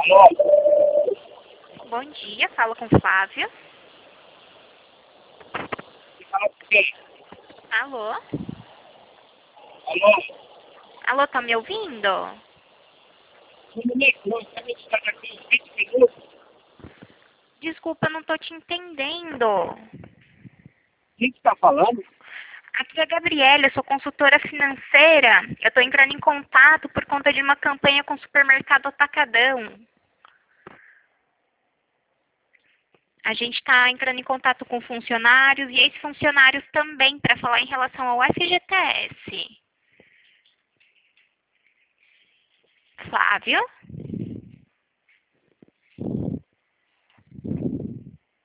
Alô? Bom dia, fala com Flávia. Fala com quem? Alô? Alô? Alô, tá me ouvindo? Um minuto, nós estamos esperando aqui uns 20 minutos. Desculpa, eu não tô te entendendo. Quem que está falando? Aqui é a Gabriela, eu sou consultora financeira. Eu tô entrando em contato por conta de uma campanha com o supermercado Atacadão. A gente está entrando em contato com funcionários e ex-funcionários também para falar em relação ao FGTS. Flávio?